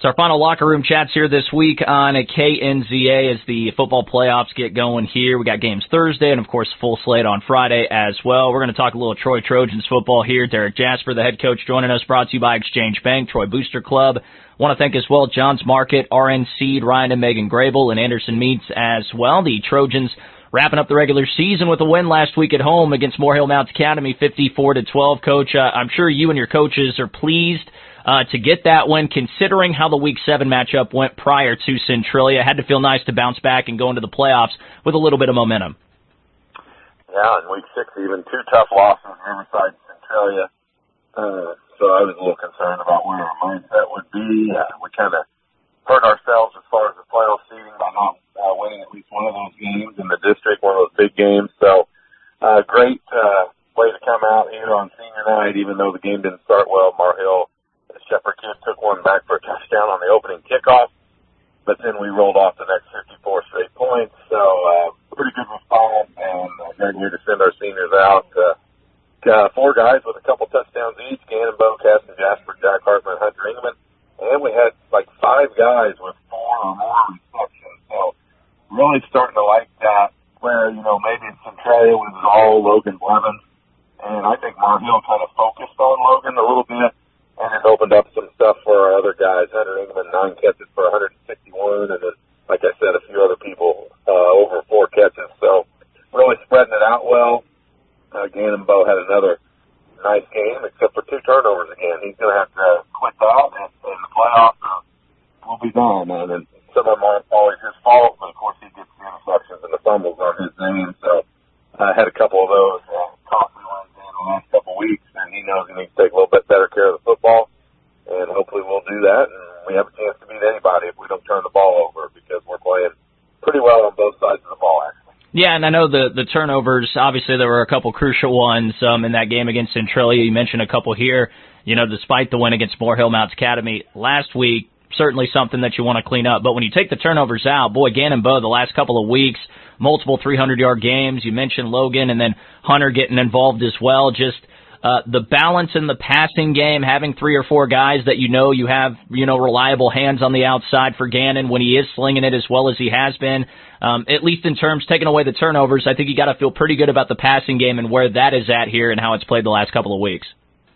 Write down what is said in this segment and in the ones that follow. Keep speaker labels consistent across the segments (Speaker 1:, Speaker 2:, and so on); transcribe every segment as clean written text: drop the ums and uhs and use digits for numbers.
Speaker 1: It's our final locker room chats here this week on KNZA as the football playoffs get going here. We got games Thursday and, of course, full slate on Friday as well. We're going to talk a little Troy Trojans football here. Derek Jasper, the head coach, joining us, brought to you by Exchange Bank, Troy Booster Club. Want to thank as well John's Market, RN Seed, Ryan and Megan Grable, and Anderson Meats as well. The Trojans wrapping up the regular season with a win last week at home against Morehill Mounts Academy, 54-12. Coach, I'm sure you and your coaches are pleased to get that win, considering how the Week 7 matchup went prior to Centralia. Had to feel nice to bounce back and go into the playoffs with a little bit of momentum.
Speaker 2: Yeah, in Week 6, even two tough losses, Riverside and Centralia. So I was a little concerned about where our mindset would be. We kind of hurt ourselves as far as the playoff seeding by not winning at least one of those games in the district, one of those big games. So great way to come out here on senior night, even though the game didn't start well. Morehill, the Shepherd kid, took one back for a touchdown on the opening kickoff, but then we rolled off the next 54 straight points. So pretty good response, and great way to send our seniors out. Four guys with a couple touchdowns each, Gannon, Bo, Caston, Jasper, Jack Hartman, Hunter Ingeman. And we had like five guys with four or more receptions. So really starting to like that, where, maybe in Centralia it was all Logan Blevins. And I think Morehill kind of focused on Logan a little bit, and it opened up some stuff for our other guys. Hunter Ingeman, 9 catches for 161, and then, like I said, a few other people over 4 catches. So really spreading it out well. Gannon Bo had another nice game, except for 2 turnovers again. He's going to have to quit that, and the playoffs will be done. And some of them aren't always his fault, but of course he gets the interceptions and the fumbles on his name. So I had a couple of those costly ones in the last couple of weeks, and he knows he needs to take a little bit better care of the football. And hopefully we'll do that, and we have a chance to beat anybody if we don't turn the ball over, because we're playing pretty well on both sides of the ball, actually.
Speaker 1: Yeah, and I know the turnovers, obviously there were a couple crucial ones in that game against Centralia. You mentioned a couple here, despite the win against Morehill Mounts Academy last week, certainly something that you want to clean up. But when you take the turnovers out, boy, Gannon Bo, the last couple of weeks, multiple 300-yard games. You mentioned Logan and then Hunter getting involved as well. Just the balance in the passing game, having 3 or 4 guys that you have, reliable hands on the outside for Gannon when he is slinging it as well as he has been. At least in terms taking away the turnovers, I think you got to feel pretty good about the passing game and where that is at here and how it's played the last couple of weeks.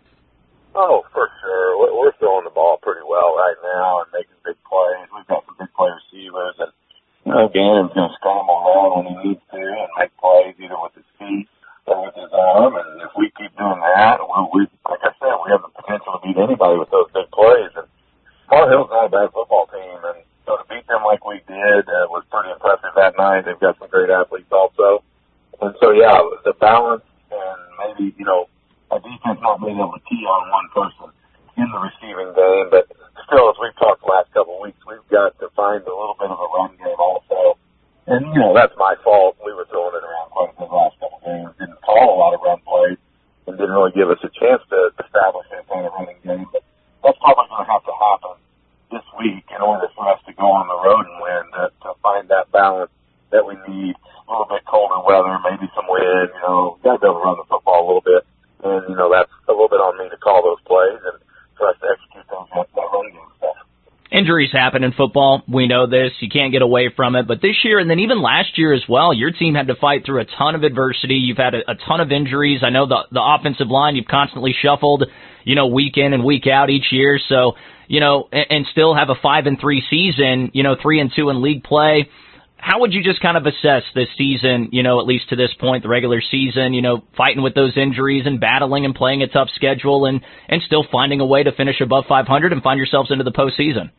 Speaker 2: Oh, for sure. We're throwing the ball pretty well right now and making big plays. We've got some big play receivers, and Gannon's going to scramble around when he needs to and make plays either with his feet or with his arm. And if we keep doing that, we like I said, we have the potential to beat anybody with those big plays. And Marehill's not a bad football team, and so to beat them like we did was pretty impressive that night. They've got some great athletes also. And so, yeah, the balance and maybe, a defense not being able to key on one person in the receiving game. But still, as we've talked the last couple of weeks, we've got to find a little bit of a run game also. And, that's my fault. We were throwing it around quite a bit the last couple of games. Didn't call a lot of run plays and didn't really give us a chance to establish any kind of running game. But that's probably going to have to happen this week in order for us to go on the road and win, to find that balance that we need. A little bit colder weather, maybe some wind, got to be able to run the football a little bit. And, that's a little bit on me to call those plays and for us to execute that run game stuff.
Speaker 1: Injuries happen in football. We know this. You can't get away from it. But this year, and then even last year as well, your team had to fight through a ton of adversity. You've had a ton of injuries. I know the offensive line you've constantly shuffled, week in and week out each year. So, and still have a 5-3 season, 3-2 in league play. How would you just kind of assess this season, at least to this point, the regular season, fighting with those injuries and battling and playing a tough schedule and still finding a way to finish above 500 and find yourselves into the postseason?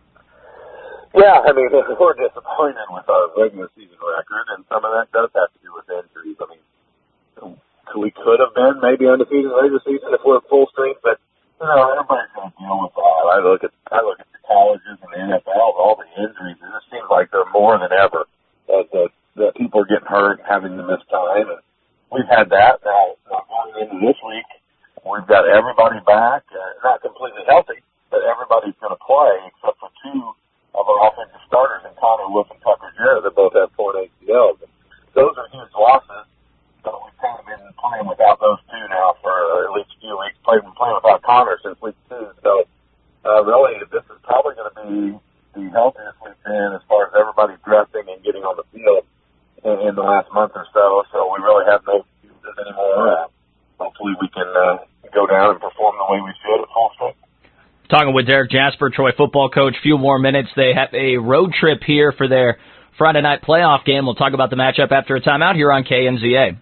Speaker 2: Yeah, we're disappointed with our regular season record, and some of that does have to do with injuries. We could have been maybe undefeated in the regular season if we're at full strength, but, everybody's going to deal with that. I look at the colleges and the NFL, all the injuries. It just seems like they're more than ever. That people are getting hurt, having to miss time, and we've had that. Now going into this week, we've got everybody back, not completely healthy, but everybody's going to play except for 2 of our offensive starters, and Connor Wolf and Tucker Jarrett, that both have torn ACLs. Those are huge losses. So we've kind of been playing without those 2 now for at least a few weeks. Playing without Connor since week 2. So really, this is probably going to be the healthiest we've been as far as everybody dressing and getting on the field in the last month or so. So we really have no excuses anymore. Hopefully we can go down and perform the way we should at full strength.
Speaker 1: Talking with Derek Jasper, Troy football coach. Few more minutes. They have a road trip here for their Friday night playoff game. We'll talk about the matchup after a timeout here on KNZA.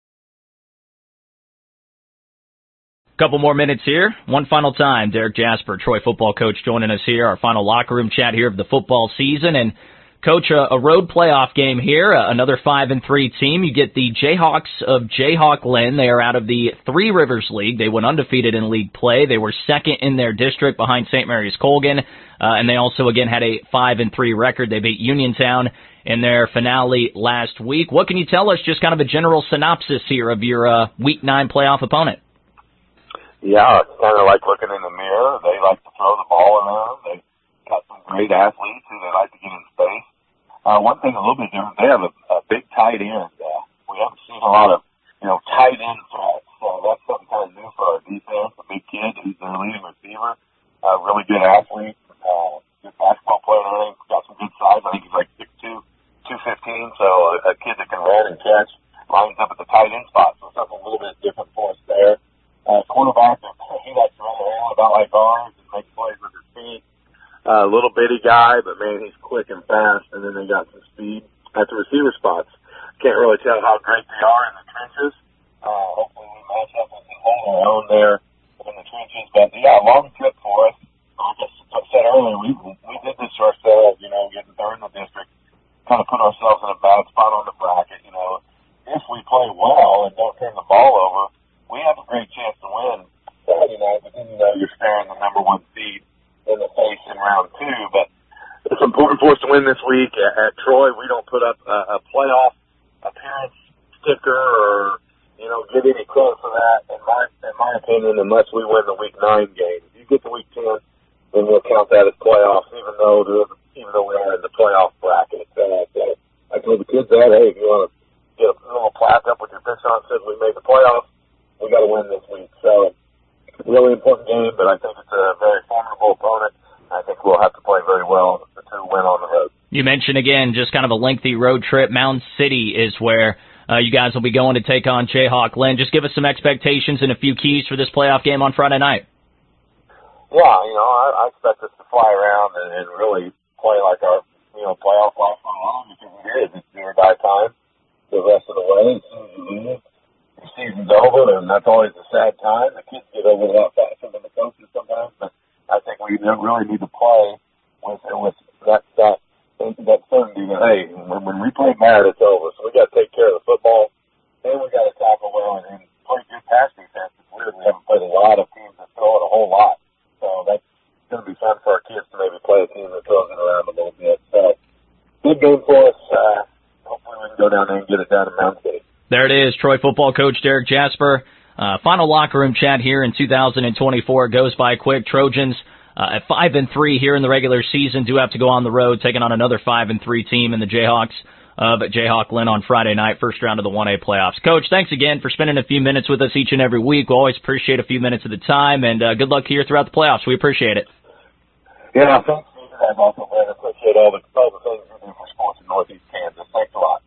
Speaker 1: Couple more minutes here. One final time. Derek Jasper, Troy football coach, joining us here. Our final locker room chat here of the football season. And coach, a road playoff game here. Another 5-3 team. You get the Jayhawks of Jayhawk Lynn. They are out of the Three Rivers League. They went undefeated in league play. They were second in their district behind St. Mary's Colgan. And they also, again, had a 5-3 record. They beat Uniontown in their finale last week. What can you tell us, just kind of a general synopsis here of your Week 9 playoff opponent?
Speaker 2: Yeah, it's kind of like looking in the mirror. They like to throw the ball around. They got some great athletes who they like to get in space. One thing a little bit different, they have a big tight end. We haven't seen a lot of, tight end threats. So that's something kind of new for our defense. A big kid, he's their leading receiver, really good athlete, good basketball player. I think got some good size. I think he's like 6'2", 215. So a kid that can run and catch, lines up at the tight end spot. So something a little bit different for us there. Quarterback, he likes to run around about like ours and make plays with his feet. Little bitty guy, but man, he's quick and fast, and then they got some speed at the receiver spots. Can't really tell how great they are in the trenches. Hopefully we match up and hold our own there in the trenches. But yeah, long trip for us. Like I said earlier, we did this to ourselves, getting third in the district, kind of put ourselves in a bad spot on the bracket. If we play well and don't turn the ball over, we have a great chance to win Saturday night, but then you're staring the number one seed in the face in round 2. But it's important for us to win this week. At Troy, we don't put up a playoff appearance sticker or, get any credit for that, in my opinion, unless we win the Week 9 game. If you get to Week 10, then we'll count that as playoffs, even though we are in the playoff bracket. So I told the kids that, hey, if you want to get a little plaque up with your pitch on, says we made the playoffs, we got to win this week. So, really important game, but I think it's a very formidable opponent. I think we'll have to play very well to win on the road.
Speaker 1: You mentioned, again, just kind of a lengthy road trip. Mound City is where you guys will be going to take on Jayhawk Lynn. Just give us some expectations and a few keys for this playoff game on Friday night.
Speaker 2: Yeah, I expect us to fly around and really play like our, playoff last one because it is. It's do or die time the rest of the way. As soon as you leave, the season's over, and that's always a sad time. The kids get over it a lot faster than the coaches sometimes, but I think we really need to play with that certainty that, hey, when we play bad, it's over. So we got to take care of the football, and we got to tackle well and play good pass defense. It's weird we haven't played a lot of teams that throw it a whole lot, so that's going to be fun for our kids to maybe play a team that throws it around a little bit. So good game for us. Hopefully we can go down there and get it down to Mound City.
Speaker 1: There it is, Troy football coach Derek Jasper. Final locker room chat here in 2024 goes by quick. Trojans at 5-3 here in the regular season do have to go on the road, taking on another 5-3 team in the Jayhawks of Jayhawk Lynn on Friday night, first round of the 1A playoffs. Coach, thanks again for spending a few minutes with us each and every week. We always appreciate a few minutes at a time, and good luck here throughout the playoffs. We appreciate it.
Speaker 2: Yeah, thanks. I also appreciate all the things you do for sports in Northeast Kansas. Thanks a lot.